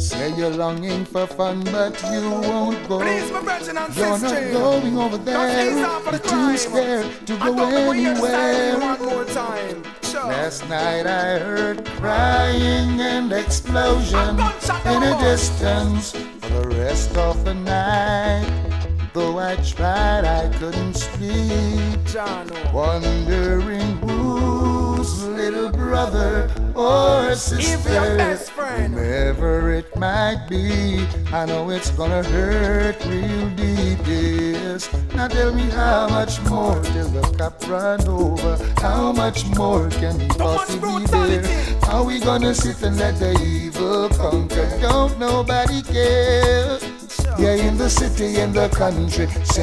Say you're longing for fun, but you won't go. Please, my virgin and You're not sister. going over there. You're too scared to go anywhere. One more time. Sure. Last night I heard crying and explosion in the distance for the rest of the night. Though I tried, I couldn't sleep, wondering whose little brother or sister, whomever it might be. I know it's gonna hurt real deep, yes. Now tell me how much more till the cup run over? How much more can we possibly bear? How we gonna sit and let the evil conquer? Don't nobody care. Yeah, in the city, in the country.